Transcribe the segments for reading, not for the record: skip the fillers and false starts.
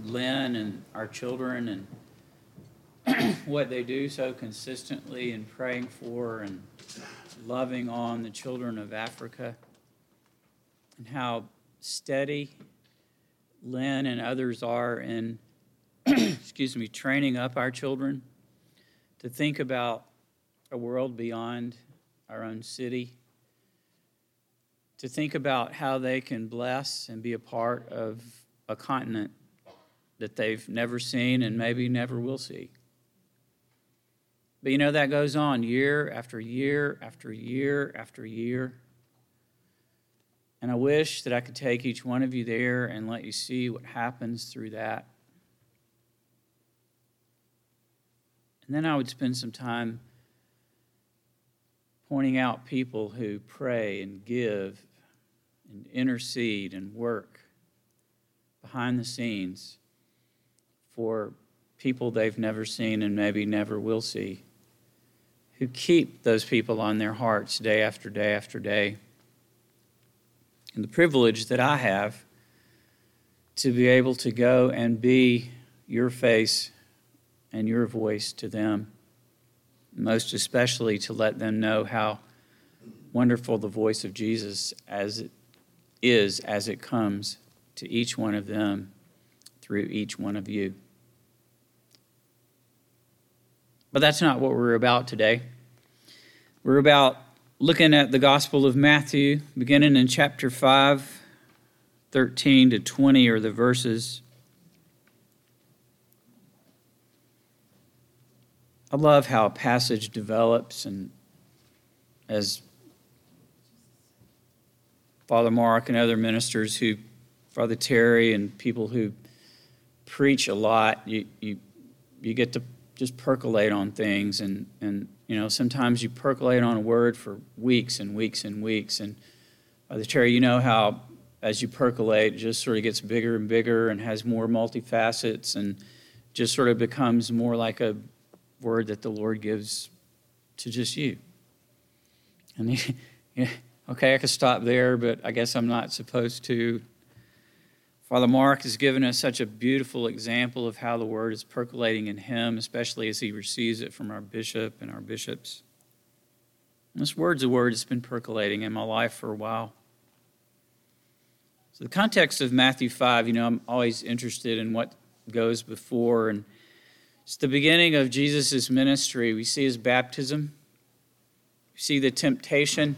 Lynn and our children and what they do so consistently in praying for and loving on the children of Africa, and how steady Lynn and others are in training up our children to think about a world beyond our own city, to think about how they can bless and be a part of a continent that they've never seen and maybe never will see. But you know, that goes on year after year after year after year. And I wish that I could take each one of you there and let you see what happens through that. And then I would spend some time pointing out people who pray and give and intercede and work behind the scenes for people they've never seen and maybe never will see, who keep those people on their hearts day after day after day. And the privilege that I have to be able to go and be your face and your voice to them, most especially to let them know how wonderful the voice of Jesus as it comes to each one of them through each one of you. But that's not what we're about today. We're about looking at the Gospel of Matthew, beginning in chapter 5, 13 to 20 are the verses. I love how a passage develops, and as Father Mark and other ministers Father Terry and people who preach a lot, you get to just percolate on things, and you know, sometimes you percolate on a word for weeks and weeks and weeks. And Father Terry, you know how as you percolate, it just sort of gets bigger and bigger and has more multifacets and just sort of becomes more like a word that the Lord gives to just you. And okay, I could stop there, but I guess I'm not supposed to. Father Mark has given us such a beautiful example of how the word is percolating in him, especially as he receives it from our bishop and our bishops. And this word's a word that's been percolating in my life for a while. So the context of Matthew 5, you know, I'm always interested in what goes before, and it's the beginning of Jesus' ministry. We see his baptism. We see the temptation.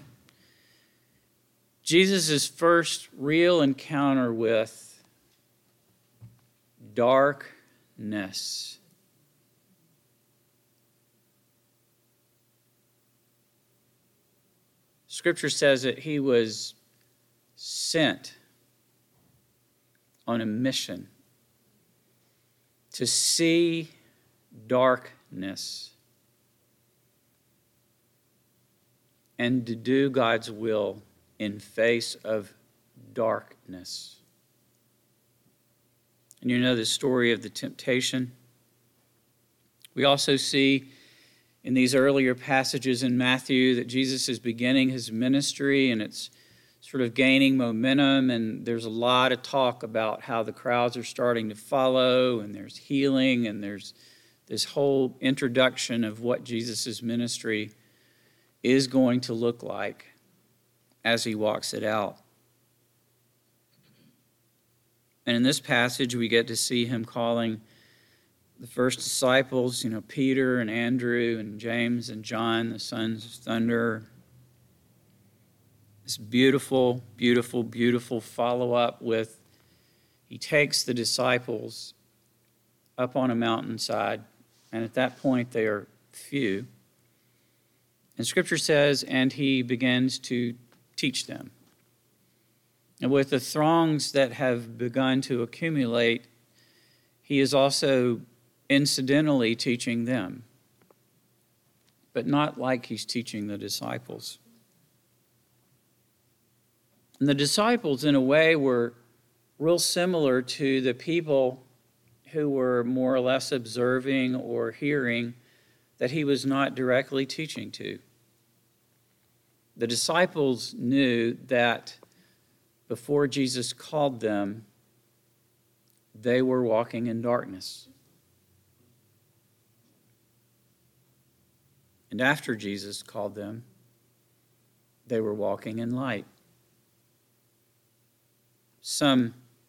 Jesus' first real encounter with darkness. Scripture says that he was sent on a mission to see darkness and to do God's will in face of darkness. And you know the story of the temptation. We also see in these earlier passages in Matthew that Jesus is beginning his ministry, and it's sort of gaining momentum, and there's a lot of talk about how the crowds are starting to follow, and there's healing, and there's this whole introduction of what Jesus' ministry is going to look like as he walks it out. And in this passage, we get to see him calling the first disciples, you know, Peter and Andrew and James and John, the sons of thunder. This beautiful, beautiful, beautiful follow-up with, he takes the disciples up on a mountainside, and at that point they are few. And Scripture says, and he begins to teach them. And with the throngs that have begun to accumulate, he is also incidentally teaching them, but not like he's teaching the disciples. And the disciples, in a way, were real similar to the people who were more or less observing or hearing that he was not directly teaching to. The disciples knew that before Jesus called them, they were walking in darkness. And after Jesus called them, they were walking in light. Some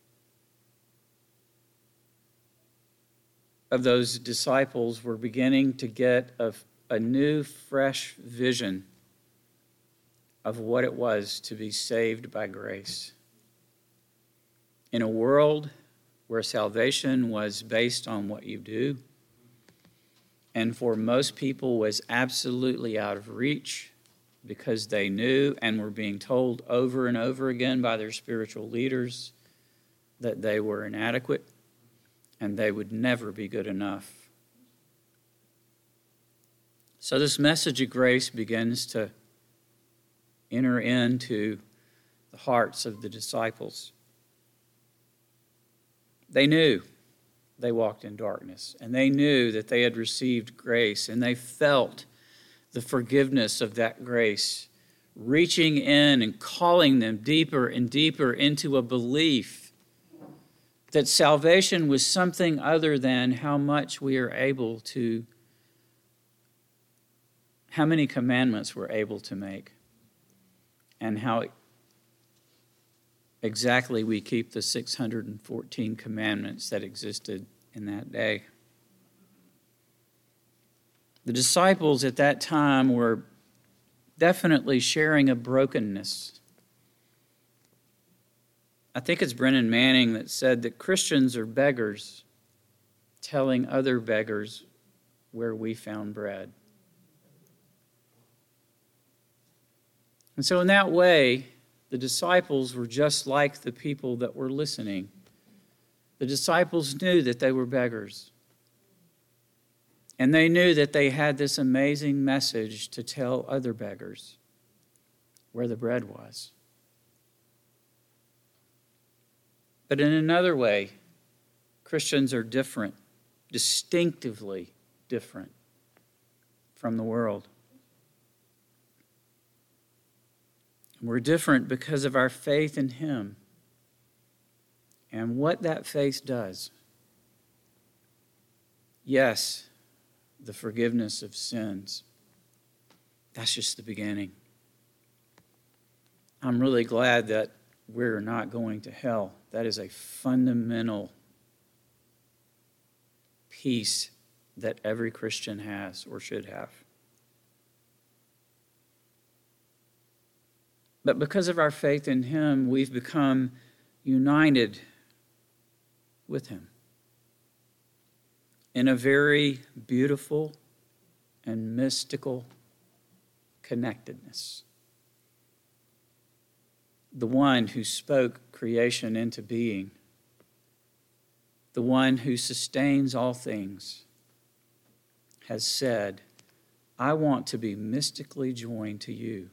of those disciples were beginning to get a new, fresh vision of what it was to be saved by grace. In a world where salvation was based on what you do, and for most people was absolutely out of reach because they knew and were being told over and over again by their spiritual leaders that they were inadequate and they would never be good enough. So this message of grace begins to enter into the hearts of the disciples. They knew they walked in darkness, and they knew that they had received grace, and they felt the forgiveness of that grace reaching in and calling them deeper and deeper into a belief that salvation was something other than how much we are able to, how many commandments we're able to make, and how exactly we keep the 614 commandments that existed in that day. The disciples at that time were definitely sharing a brokenness. I think it's Brennan Manning that said that Christians are beggars telling other beggars where we found bread. And so in that way, the disciples were just like the people that were listening. The disciples knew that they were beggars. And they knew that they had this amazing message to tell other beggars where the bread was. But in another way, Christians are different, distinctively different from the world. We're different because of our faith in Him and what that faith does. Yes, the forgiveness of sins. That's just the beginning. I'm really glad that we're not going to hell. That is a fundamental peace that every Christian has or should have. But because of our faith in Him, we've become united with Him in a very beautiful and mystical connectedness. The one who spoke creation into being, the one who sustains all things, has said, I want to be mystically joined to you.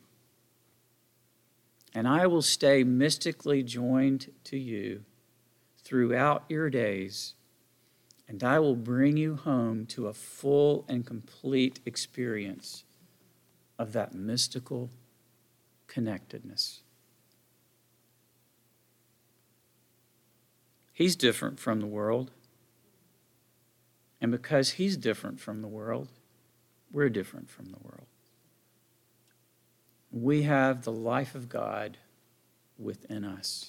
And I will stay mystically joined to you throughout your days, and I will bring you home to a full and complete experience of that mystical connectedness. He's different from the world. And because He's different from the world, we're different from the world. We have the life of God within us.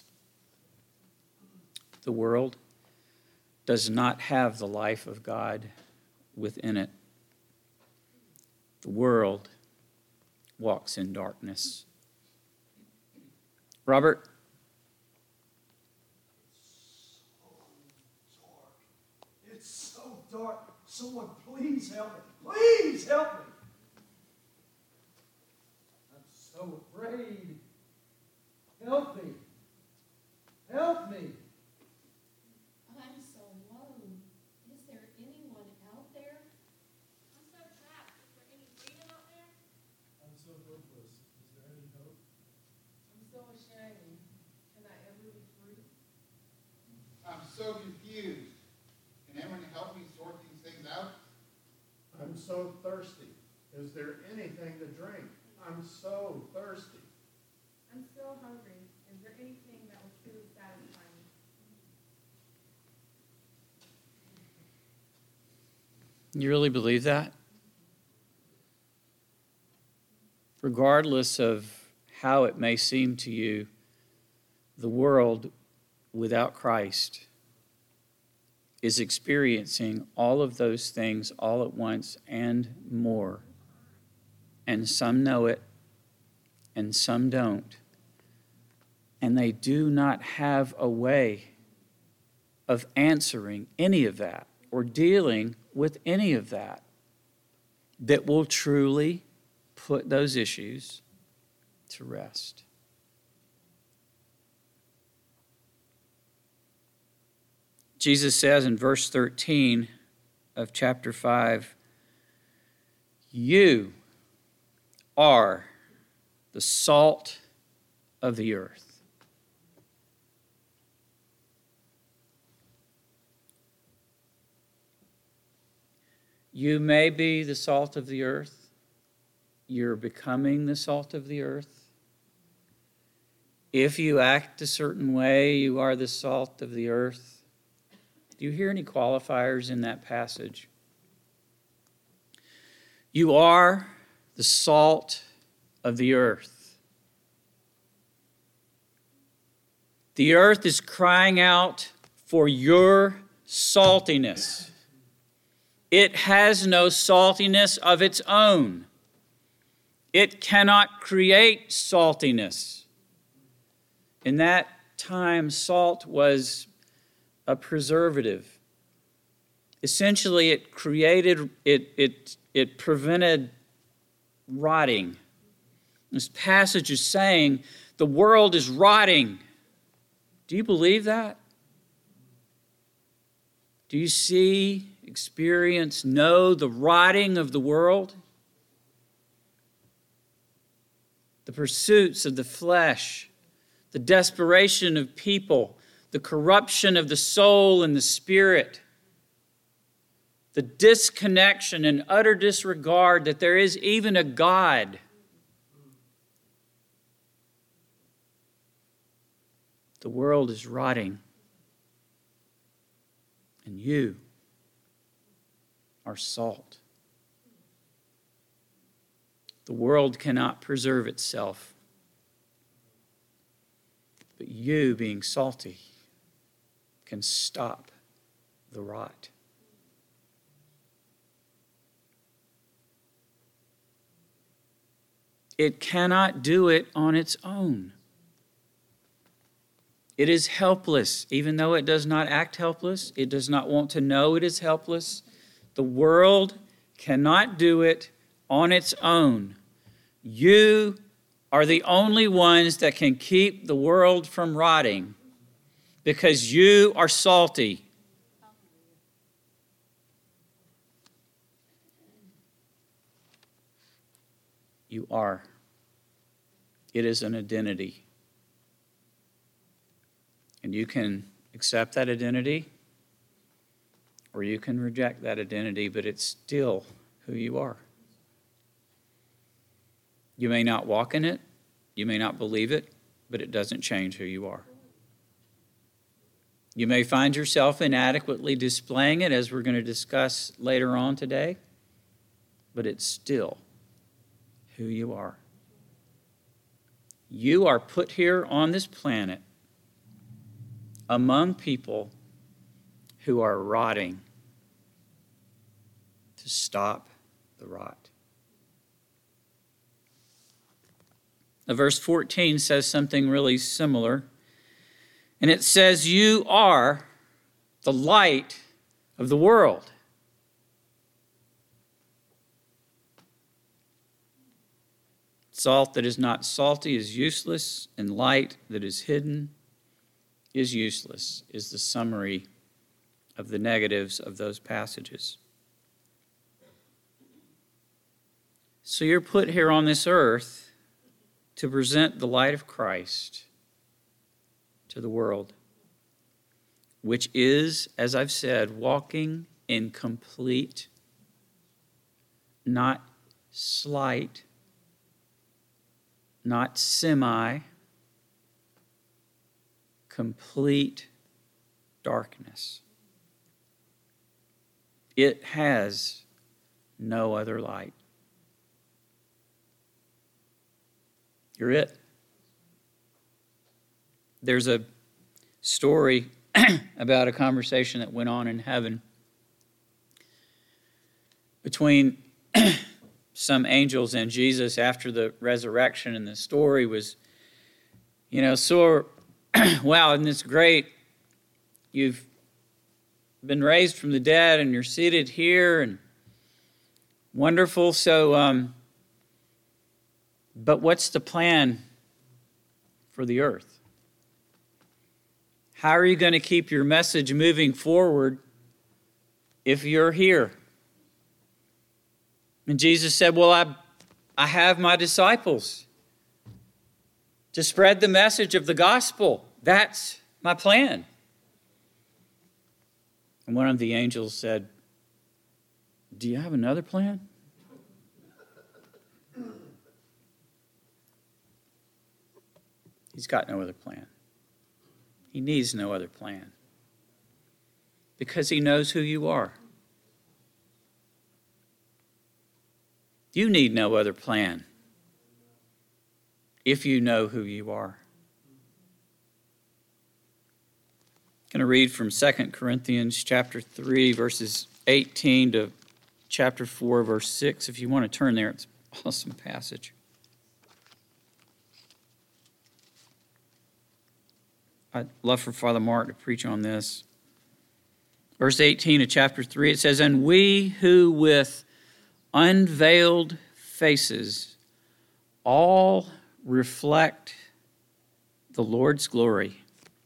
The world does not have the life of God within it. The world walks in darkness. Robert? It's so dark. Someone please help me. Please help me. So afraid. Help me. Help me. I'm so alone. Is there anyone out there? I'm so trapped. Is there any freedom out there? I'm so hopeless. Is there any hope? I'm so ashamed. Can I ever be free? I'm so confused. Can anyone help me sort these things out? I'm so thirsty. Is there anything to drink? I'm so thirsty. I'm so hungry. Is there anything that will truly satisfy me? You really believe that? Regardless of how it may seem to you, the world without Christ is experiencing all of those things all at once and more. And some know it, and some don't. And they do not have a way of answering any of that or dealing with any of that that will truly put those issues to rest. Jesus says in verse 13 of chapter 5, "You are the salt of the earth." You may be the salt of the earth. You're becoming the salt of the earth. If you act a certain way, you are the salt of the earth. Do you hear any qualifiers in that passage? You are the salt of the earth. The earth is crying out for your saltiness. It has no saltiness of its own. It cannot create saltiness. In that time, salt was a preservative. Essentially, it prevented rotting. This passage is saying the world is rotting. Do you believe that? Do you see, experience, know the rotting of the world? The pursuits of the flesh, the desperation of people, the corruption of the soul and the spirit, the disconnection and utter disregard that there is even a God. The world is rotting, and you are salt. The world cannot preserve itself, but you, being salty, can stop the rot. It cannot do it on its own. It is helpless, even though it does not act helpless. It does not want to know it is helpless. The world cannot do it on its own. You are the only ones that can keep the world from rotting because you are salty. You are. It is an identity. And you can accept that identity or you can reject that identity, but it's still who you are. You may not walk in it, you may not believe it, but it doesn't change who you are. You may find yourself inadequately displaying it, as we're going to discuss later on today, but it's still who you are. You are put here on this planet among people who are rotting to stop the rot. Now, verse 14 says something really similar. And it says, you are the light of the world. Salt that is not salty is useless, and light that is hidden is useless, is the summary of the negatives of those passages. So you're put here on this earth to present the light of Christ to the world, which is, as I've said, walking in complete, not slight, not semi, complete darkness. It has no other light. You're it. There's a story about a conversation that went on in heaven between some angels and Jesus after the resurrection, and the story was, so, wow, isn't this great? You've been raised from the dead and you're seated here, and wonderful. So, but what's the plan for the earth? How are you going to keep your message moving forward if you're here? And Jesus said, well, I have my disciples to spread the message of the gospel. That's my plan. And one of the angels said, do you have another plan? He's got no other plan. He needs no other plan because he knows who you are. You need no other plan if you know who you are. I'm going to read from 2 Corinthians chapter 3, verses 18 to chapter 4, verse 6. If you want to turn there, it's an awesome passage. I'd love for Father Mark to preach on this. Verse 18 of chapter 3, it says, and we who with unveiled faces all reflect the Lord's glory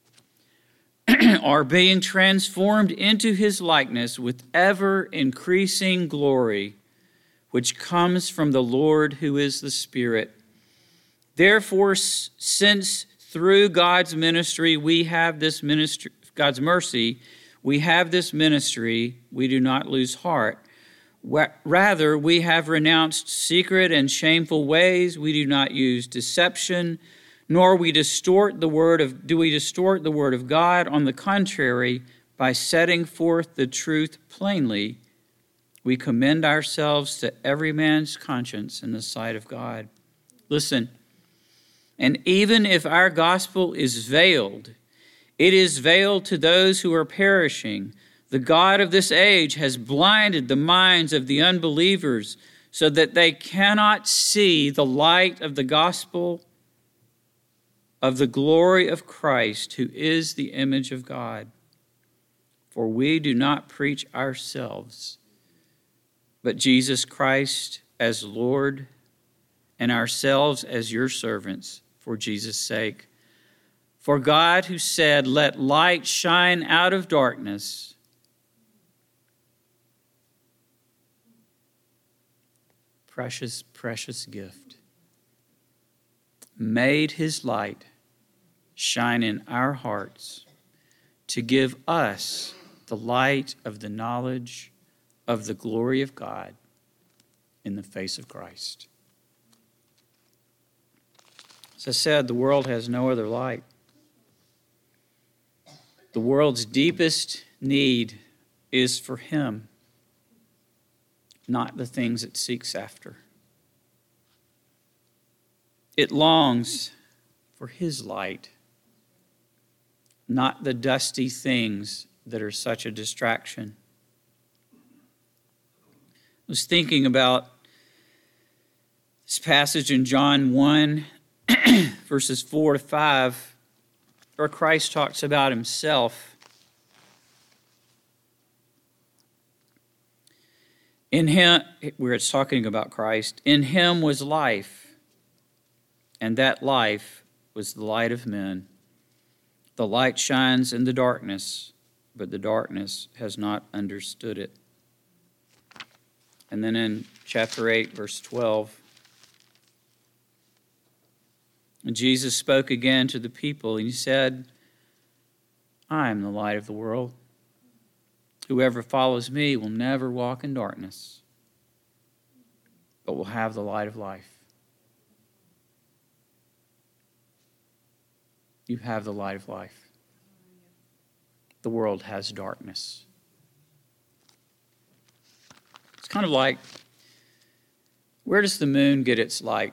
are being transformed into his likeness with ever-increasing glory, which comes from the Lord who is the Spirit. Therefore, since through God's ministry we have this ministry, God's mercy, we have this ministry, we do not lose heart. Rather, we have renounced secret and shameful ways. We do not use deception, nor do we distort the word of God. On the contrary, by setting forth the truth plainly, we commend ourselves to every man's conscience in the sight of God. Listen, and even if our gospel is veiled, it is veiled to those who are perishing. The God of this age has blinded the minds of the unbelievers so that they cannot see the light of the gospel of the glory of Christ, who is the image of God. For we do not preach ourselves, but Jesus Christ as Lord, and ourselves as your servants for Jesus' sake. For God, who said, let light shine out of darkness, precious, precious gift, made his light shine in our hearts to give us the light of the knowledge of the glory of God in the face of Christ. As I said, the world has no other light. The world's deepest need is for him, not the things it seeks after. It longs for his light, not the dusty things that are such a distraction. I was thinking about this passage in John 1, verses 4 to 5, where Christ talks about himself. In him, where it's talking about Christ, in him was life, and that life was the light of men. The light shines in the darkness, but the darkness has not understood it. And then in chapter 8, verse 12, Jesus spoke again to the people, and he said, I am the light of the world. Whoever follows me will never walk in darkness, but will have the light of life. You have the light of life. The world has darkness. It's kind of like Where does the moon get its light?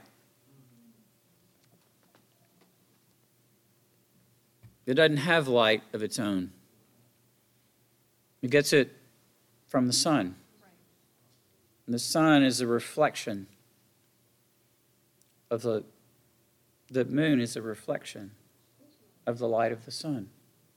It doesn't have light of its own. It gets it from the sun. And the sun is a reflection of the moon is a reflection of the light of the sun.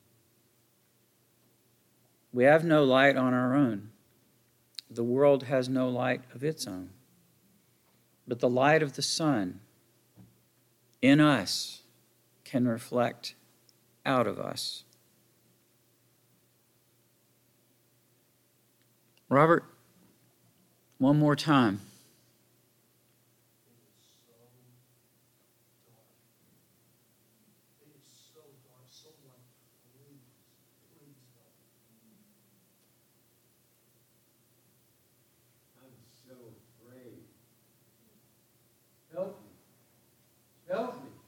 We have no light on our own. The world has no light of its own. But the light of the sun in us can reflect out of us. Robert, one more time. Help me. Help me.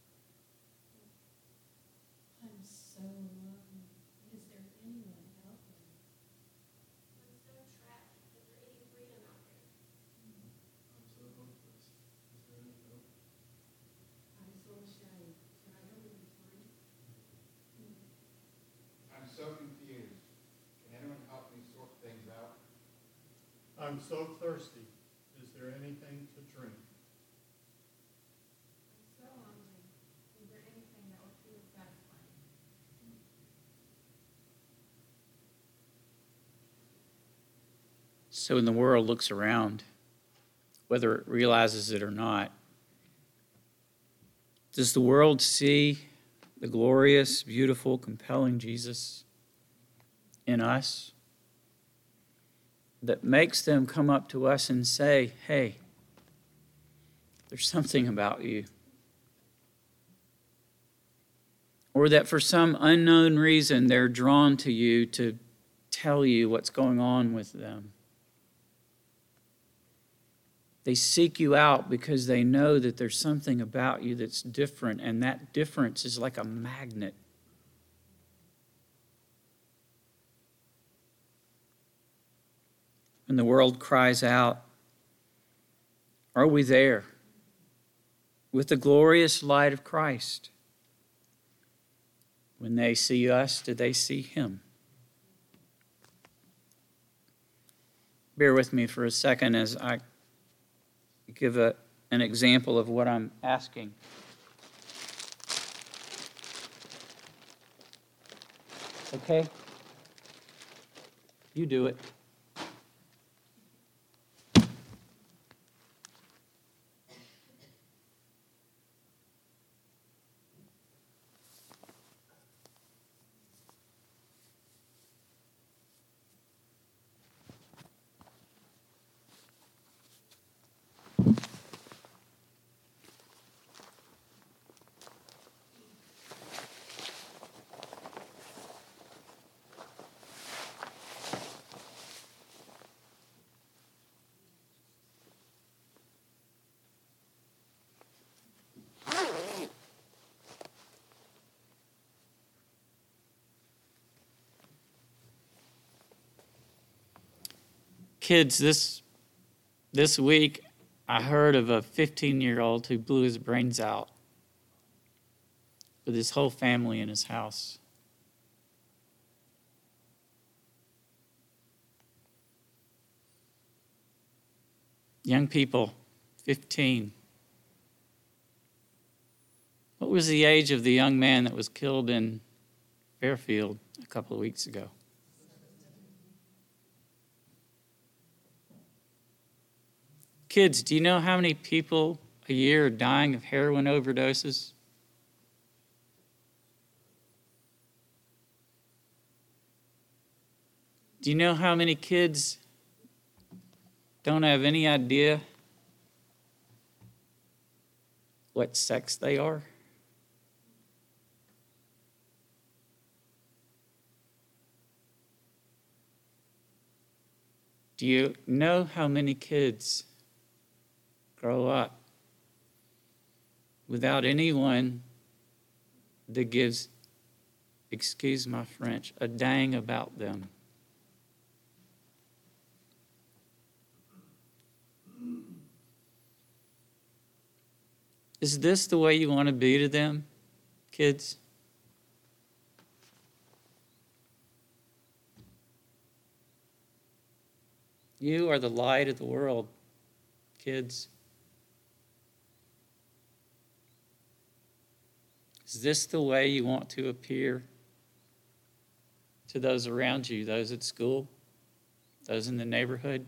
I'm so alone. Is there anyone out there? I'm so trapped. Is there any freedom out there? I'm so hopeless. Is there any hope? I'm so ashamed. Can I go to the free? I'm so confused. Can anyone help me sort things out? I'm so thirsty. Is there anything to drink? I'm so hungry. Is there anything that would feel satisfying? So when the world looks around, whether it realizes it or not, does the world see the glorious, beautiful, compelling Jesus in us that makes them come up to us and say, hey, there's something about you? Or that for some unknown reason they're drawn to you to tell you what's going on with them? They seek you out because they know that there's something about you that's different, and that difference is like a magnet. When the world cries out, are we there with the glorious light of Christ? When they see us, do they see Him? Bear with me for a second as I give an example of what I'm asking. Okay? You do it. Kids, this week I heard of a 15-year-old who blew his brains out with his whole family in his house. Young people, 15. What was the age of the young man that was killed in Fairfield a couple of weeks ago? Kids, do you know how many people a year are dying of heroin overdoses? Do you know how many kids don't have any idea what sex they are? Do you know how many kids grow up without anyone that gives, excuse my French, a dang about them? Is this the way you want to be to them, kids? You are the light of the world, kids. Is this the way you want to appear to those around you, those at school, those in the neighborhood?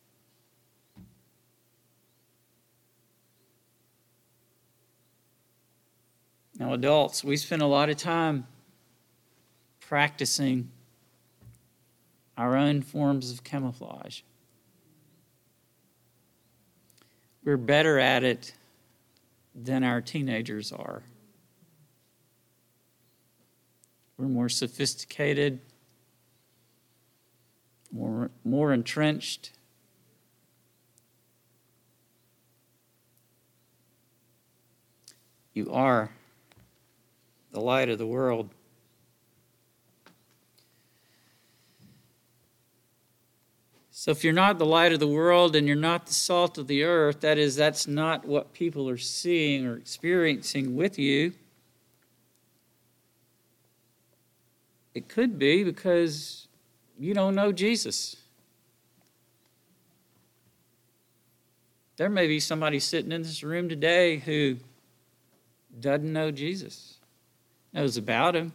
Now, adults, we spend a lot of time practicing our own forms of camouflage. We're better at it than our teenagers are. We're more sophisticated, more entrenched. You are the light of the world. So if you're not the light of the world and you're not the salt of the earth, that is, that's not what people are seeing or experiencing with you. It could be because you don't know Jesus. There may be somebody sitting in this room today who doesn't know Jesus, knows about him,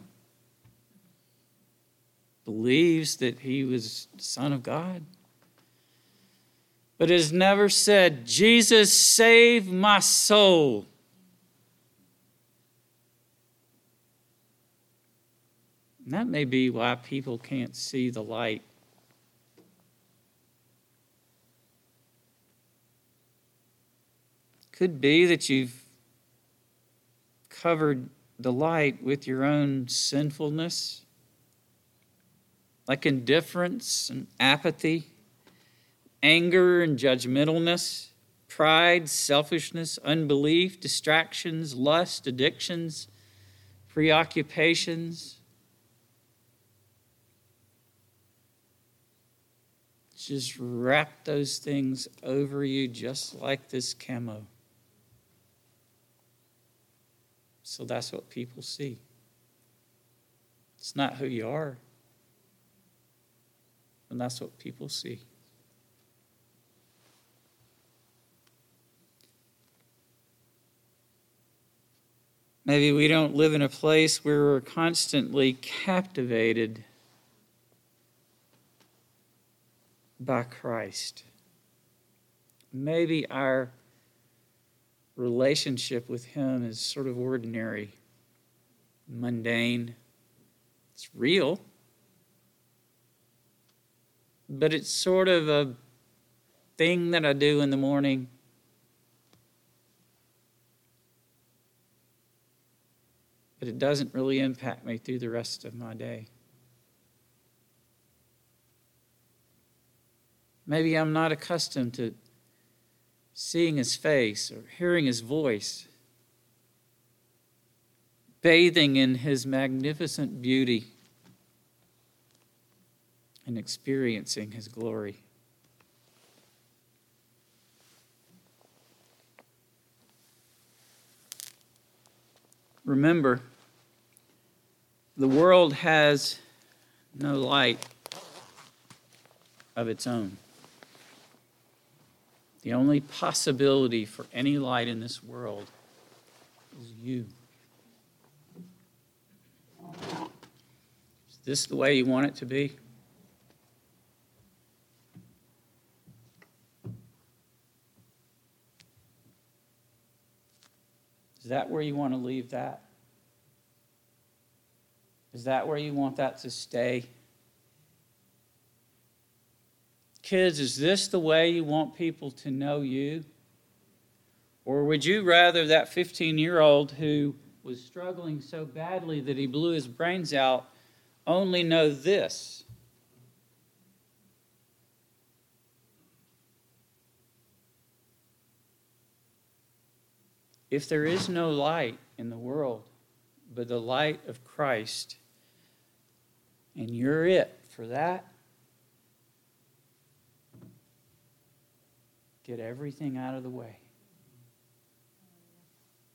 believes that he was the Son of God, but has never said, Jesus, save my soul. And that may be why people can't see the light. Could be that you've covered the light with your own sinfulness, like indifference and apathy, anger and judgmentalness, pride, selfishness, unbelief, distractions, lust, addictions, preoccupations. Just wrap those things over you just like this camo. So that's what people see. It's not who you are, and that's what people see. Maybe we don't live in a place where we're constantly captivated by Christ. Maybe our relationship with him is sort of ordinary, mundane. It's real, but it's sort of a thing that I do in the morning. But it doesn't really impact me through the rest of my day. Maybe I'm not accustomed to seeing his face or hearing his voice, bathing in his magnificent beauty and experiencing his glory. Remember, the world has no light of its own. The only possibility for any light in this world is you. Is this the way you want it to be? Is that where you want to leave that? Is that where you want that to stay? Kids, is this the way you want people to know you? Or would you rather that 15-year-old who was struggling so badly that he blew his brains out only know this? If there is no light in the world but the light of Christ, and you're it for that, get everything out of the way.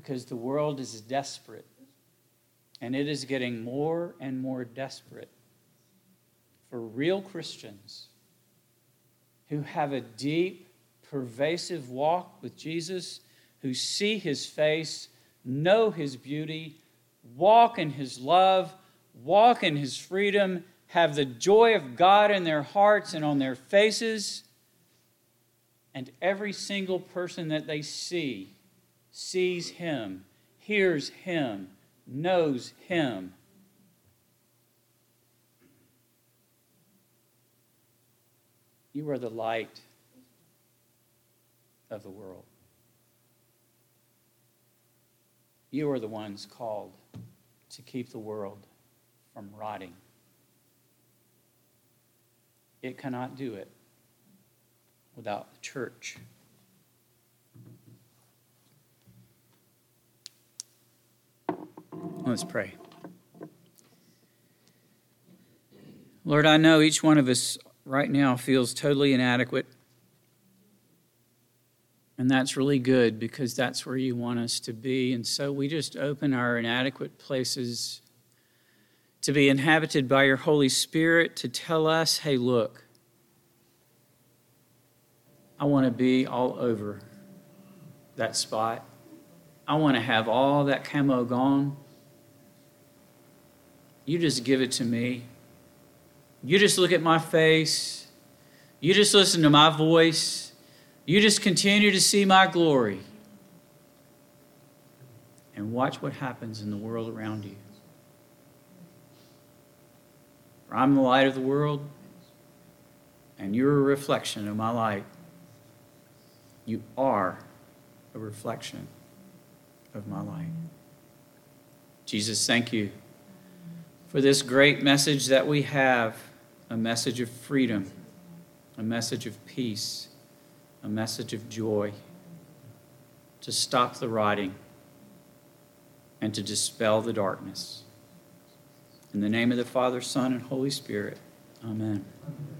because the world is desperate, and it is getting more and more desperate for real Christians who have a deep, pervasive walk with Jesus, who see his face, know his beauty, walk in his love, walk in his freedom, have the joy of God in their hearts and on their faces. And every single person that they see sees him, hears him, knows him. You are the light of the world. You are the ones called to keep the world from rotting. It cannot do it without the church. Let's pray. Lord, I know each one of us right now feels totally inadequate. And that's really good because that's where you want us to be. And so we just open our inadequate places to be inhabited by your Holy Spirit to tell us, hey, look, I want to be all over that spot. I want to have all that camo gone. You just give it to me. You just look at my face. You just listen to my voice. You just continue to see my glory. And watch what happens in the world around you. For I'm the light of the world, and you're a reflection of my light. You are a reflection of my light. Jesus, thank you for this great message that we have, a message of freedom, a message of peace, a message of joy, to stop the rotting and to dispel the darkness. In the name of the Father, Son, and Holy Spirit, amen.